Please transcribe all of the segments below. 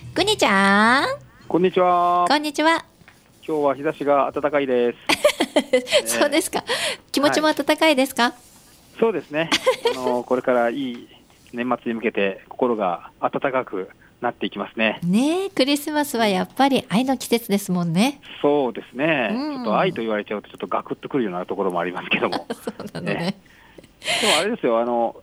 くにちゃん、 こんにちは。 こんにちは。 今日は日差しが暖かいです。 そうですか。気持ちも暖かいですか？ そうですね。これからいい年末に向けて心が暖かくなっていきますね。 ねえ、クリスマスはやっぱり愛の季節ですもんね。 そうですね。 うんちょっと愛と言われちゃうとちょっとガクッとくるようなところもありますけども。 そうなのね。 でもあれですよ。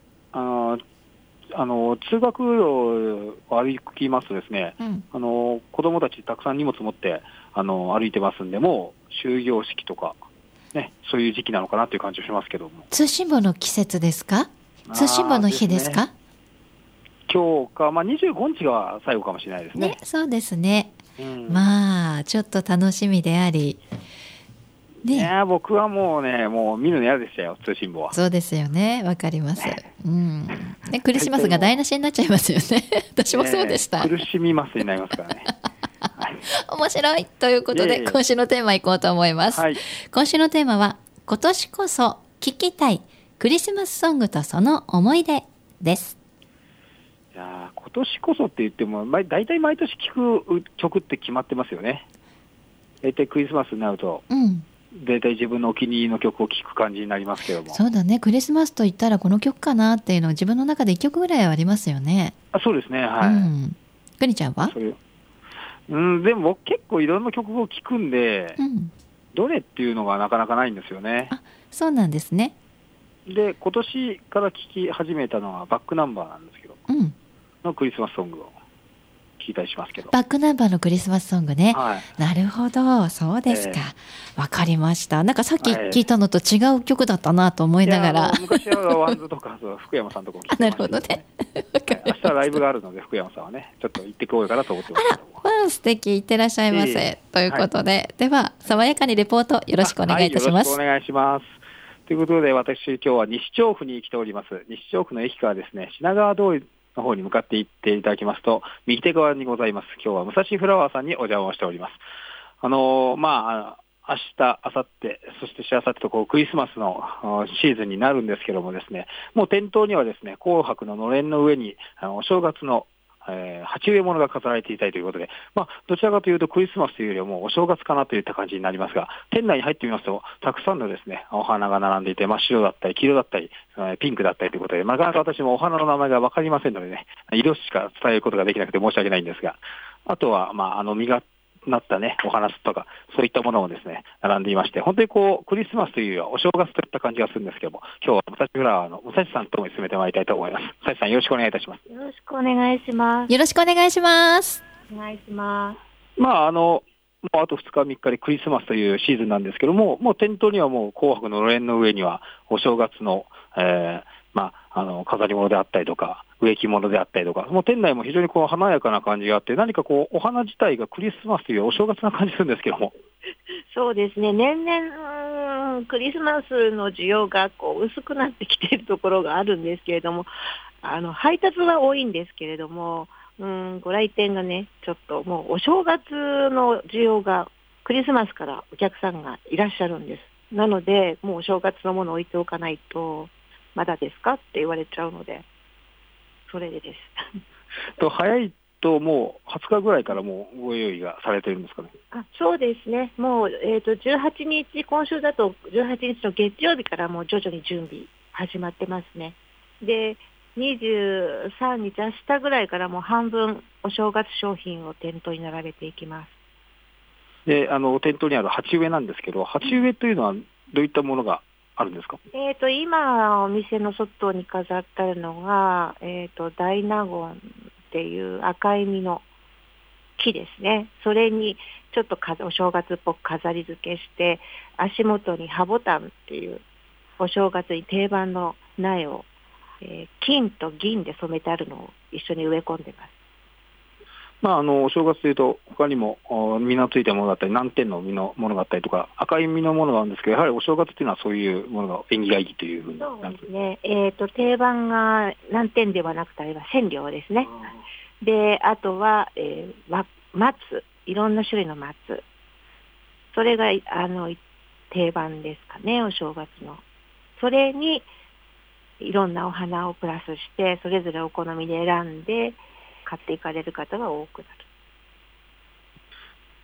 通学路を歩きますとですね、 うん、 子供たちたくさん荷物持って歩いてますんで、もう終業式とかね、そういう時期なのかなという感じがしますけども。 通信簿の季節ですか？通信簿の日ですか？ 今日か、25日が最後かもしれないですね。 ね、そうですね。 うん、 まあちょっと楽しみであり、 いね、 や僕はもう見るの嫌でしたよ、通信簿は。 そうですよね。わかります。うん。ね、クリスマスが大体もう台無しになっちゃいますよね。私もそうでした。 苦しみますになりますからね。 面白いということで、 いえいえ今週のテーマいこうと思います。 はい、 今週のテーマは、今年こそ聞きたいクリスマスソングとその思い出です。 いや今年こそって言っても、大体毎年聴く曲って決まってますよね。大体クリスマスになると、 うん、 大体自分のお気に入りの曲を聴く感じになりますけども。 そうだね。クリスマスと言ったらこの曲かなっていうのを自分の中で1曲ぐらいはありますよね。 そうですね、はい。 うん。くにちゃんは？ それでも僕結構いろんな曲を聴くんで、 うん。 どれっていうのがなかなかないんですよね。 あ、そうなんですね。 で、今年から聴き始めたのはバックナンバーなんですけど、 うん。 のクリスマスソングを聴いたりしますけど。 バックナンバーのクリスマスソングね。 はい。 なるほど。そうですか。わかりました。なんかさっき聞いたのと違う曲だったなと思いながら。 昔はワンズとか福山さんとかも聴いてましたけどね。明日はライブがあるので、福山さんはね、ちょっと行ってこようかなと思ってますけども。 わあ、素敵。いってらっしゃいませ。ということで、では、爽やかにレポートよろしくお願いいたします。 よろしくお願いします。ということで、私、今日は西調布に来ております。西調布の駅からですね、品川通りの方に向かって行っていただきますと、右手側にございます。今日は武蔵フラワーさんにお邪魔をしております。明日、明後日、そしてしあさってとクリスマスのシーズンになるんですけどもですね、もう店頭にはですね、紅白ののれんの上にお正月の鉢植え物が飾られていたりということで、どちらかというとクリスマスというよりはもうお正月かなといった感じになりますが、店内に入ってみますと、たくさんのですね、お花が並んでいて、真っ白だったり、黄色だったり、ピンクだったりということで、なかなか私もお花の名前がわかりませんのでね、色しか伝えることができなくて申し訳ないんですが、あとは、実がなったね、お花とか、そういったものもですね、並んでいまして、本当にクリスマスというよりはお正月といった感じがするんですけども、今日は武蔵フラワーの武蔵さんとも進めてまいりたいと思います。武蔵さん、よろしくお願いいたします。 よろしくお願いします。 よろしくお願いします。 お願いします。 もうあと2日3日でクリスマスというシーズンなんですけども、もう店頭にはもう紅白ののれんの上にはお正月の、飾り物であったりとか、植木物であったりとか、もう店内も非常に華やかな感じがあって、何かお花自体がクリスマスというお正月な感じするんですけども。 そうですね、年々クリスマスの需要が薄くなってきているところがあるんですけれども、配達は多いんですけれども、ご来店がね、ちょっともうお正月の需要がクリスマスからお客さんがいらっしゃるんです。なので、もうお正月のものを置いておかないと、まだですかって言われちゃうので、それでです。 早いともう20日ぐらいからもうご用意がされてるんですかね。 そうですね。もう、18日、今週だと18日の月曜日からもう徐々に準備始まってますね。で、23日、明日ぐらいからもう半分お正月商品を店頭に並べていきます。 で、店頭にある鉢植えなんですけど、鉢植えというのはどういったものがあるんですか？ 今、お店の外に飾ってあるのが、大納言っていう赤い実の木ですね。それにちょっとお正月っぽく飾り付けして、足元に葉ボタンっていうお正月に定番の苗を、金と銀で染めてあるのを一緒に植え込んでます。 お正月というと、他にも実のついたものだったり、南天の実のものがあったりとか、赤い実のものがあるんですけど、やはりお正月というのはそういうものが縁起がいいというふうになるんですね。定番が南天ではなくて、あれは千両ですね。で、あとは、松、いろんな種類の松。それが定番ですかね、お正月の。それにいろんなお花をプラスして、それぞれお好みで選んで買っていかれる方が多くなる。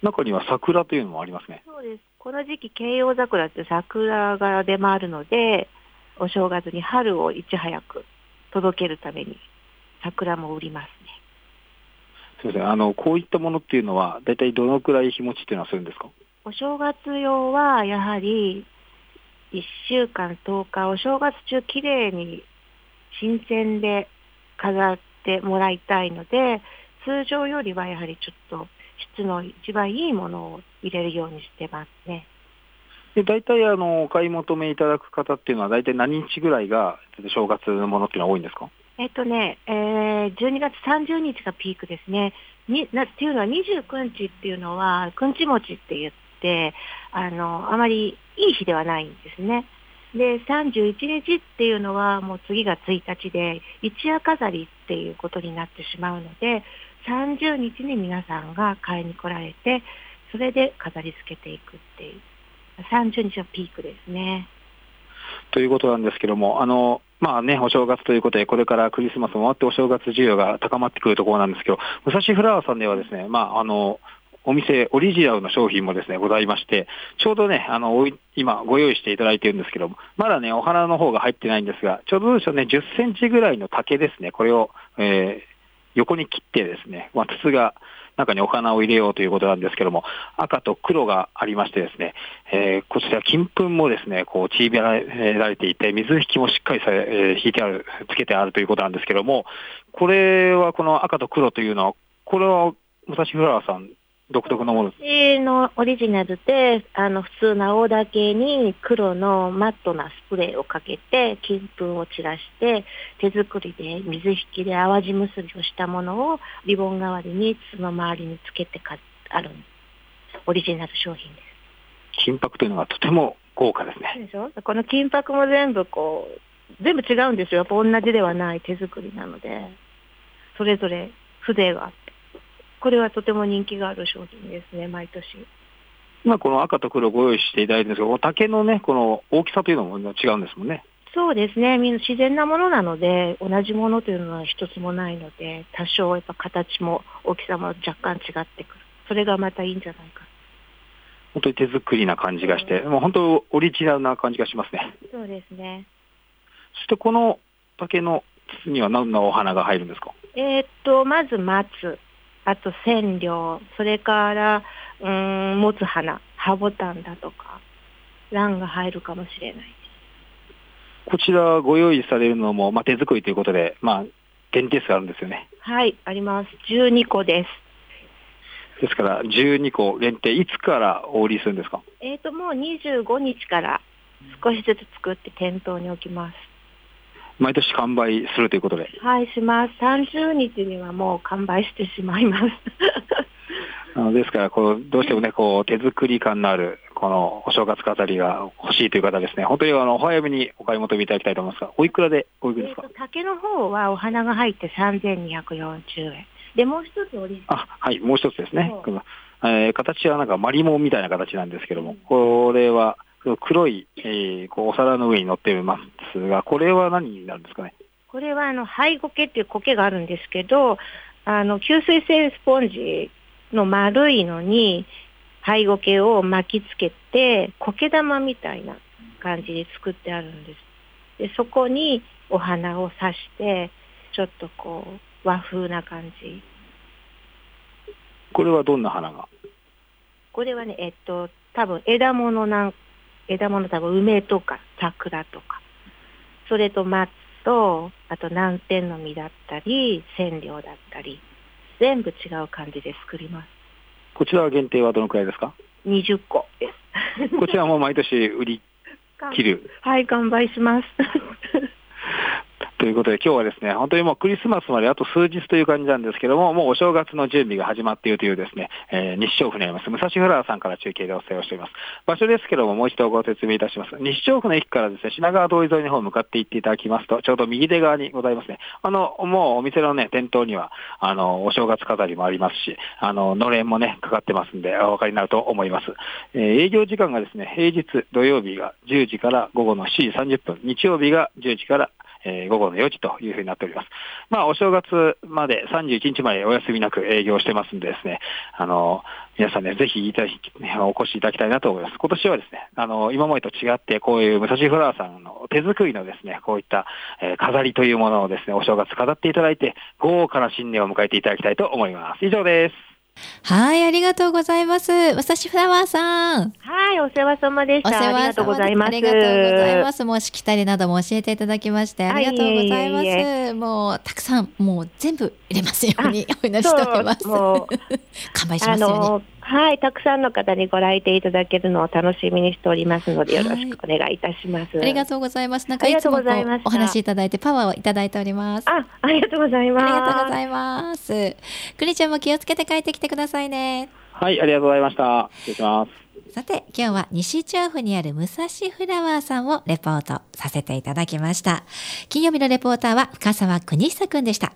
中には桜というのもありますね。 そうです。この時期、慶葉桜って桜が出回るので、お正月に春をいち早く届けるために桜も売りますね。 すみません、こういったものっていうのはだいたいどのくらい日持ちっていうのはするんですか？ お正月用はやはり1週間10日、お正月中きれいに新鮮で飾ってもらいたいので、通常よりはやはりちょっと質の一番いいものを入れるようにしてますね。 で大体お買い求めいただく方っていうのは大体何日ぐらいが正月のものっていうのは多いんですか 12月30日がピークですね。っていうのは29日っていうのはくんち餅って言ってあまりいい日ではないんですね。で31日っていうのはもう次が1日で一夜飾りっていうことになってしまうので、30日に皆さんが買いに来られて、それで飾り付けていくっていう30日はピークですね。 ということなんですけども、まあね、お正月ということで、これからクリスマスも終わってお正月需要が高まってくるところなんですけど、武蔵フラワーさんではですね、お店オリジナルの商品もですね、ございまして、ちょうどね、今ご用意していただいているんですけども、まだね、お花の方が入ってないんですが、ちょうどどうでしょうね、10センチぐらいの竹ですね、これを、横に切ってですね、筒が中にお花を入れようということなんですけども、赤と黒がありましてですね、こちら金粉もですね、こうちりばられていて、水引きもしっかり引いてある、つけてあるということなんですけども、これはこの赤と黒というのは、これは武蔵フラワーさん独特のものです。 私のオリジナルで、普通の青竹に黒のマットなスプレーをかけて、金粉を散らして、手作りで水引きで淡路結びをしたものをリボン代わりに筒の周りにつけてあるオリジナル商品です。 金箔というのがとても豪華ですね。 でしょ？この金箔も全部全部違うんですよ。やっぱ同じではない手作りなので、それぞれ筆があって。これはとても人気がある商品ですね、毎年。 今この赤と黒をご用意していただいてるんですけど、竹のね、この大きさというのも違うんですもんね。 そうですね、みんな自然なものなので、同じものというのは一つもないので、多少やっぱ形も大きさも若干違ってくる。それがまたいいんじゃないか。 本当に手作りな感じがして、もう本当オリジナルな感じがしますね。 そうですね。 そしてこの竹の筒には何のお花が入るんですか？ まず松。あと千両、それから持つ花、ハボタンだとか、蘭が入るかもしれないです。 こちらご用意されるのも、手作りということで、限定数あるんですよね。 はい、あります。12個です。 ですから12個限定、いつからお売りするんですか？ もう25日から少しずつ作って店頭に置きます。 毎年完売するということで。 はい、します。30日にはもう完売してしまいます。 ですからどうしてもね、手作り感のあるこのお正月飾りが欲しいという方ですね、本当にお早めにお買い求めいただきたいと思いますが、おいくらでおいくらですか？ 竹の方はお花が入って3240円で、もう一つオリジナル。 はい、もう一つですね。形はなんかマリモンみたいな形なんですけども、これは黒い、お皿の上に乗っていますが、これは何になるんですかね？ これは灰苔っていう苔があるんですけど、吸水性スポンジの丸いのに灰苔を巻きつけて苔玉みたいな感じで作ってあるんです。でそこにお花を刺してちょっと和風な感じ。 これはどんな花が？ これはね多分枝物多分梅とか桜とか、それと松とあと南天の実だったり千両だったり全部違う感じで作ります。 こちらは限定はどのくらいですか ？20個です。 こちらも毎年売り切る。 はい、完売します。 ということで今日はですね、本当にもうクリスマスまであと数日という感じなんですけども、もうお正月の準備が始まっているというですね、西調布にあります武蔵フラワーさんから中継でお伝えをしています。場所ですけどももう一度ご説明いたします。西調布の駅からですね、品川通り沿いの方に向かって行っていただきますと、ちょうど右手側にございますね。もうお店のね、店頭には、お正月飾りもありますし、のれんもね、かかってますんで、お分かりになると思います。営業時間がですね、平日土曜日が10時から午後の7時30分、日曜日が10時から午後の4時というふうになっております。お正月まで31日までお休みなく営業してますんでですね、皆さんね、ぜひお越しいただきたいなと思います。今年はですね、今までと違って、こういう武蔵フラワーさんの手作りのですね、こういった、飾りというものをですね、お正月飾っていただいて、豪華な新年を迎えていただきたいと思います。以上です。 はい、ありがとうございます。武蔵フラワーさん。 はい、お世話様でした。ありがとうございます。 ありがとうございます。もうしきたりなども教えていただきまして、ありがとうございます。もう、たくさん、もう全部入れますようにお祈りしております。完売しますように。 はい、たくさんの方にご来店いただけるのを楽しみにしておりますので、よろしくお願いいたします。 ありがとうございます。なんかいつもお話いただいてパワーをいただいております。 ありがとうございます。 ありがとうございます。くにちゃんも気をつけて帰ってきてくださいね。 はい、ありがとうございました。失礼します。 さて、今日は西調布にある武蔵フラワーさんをレポートさせていただきました。金曜日のレポーターは深澤邦久くんでした。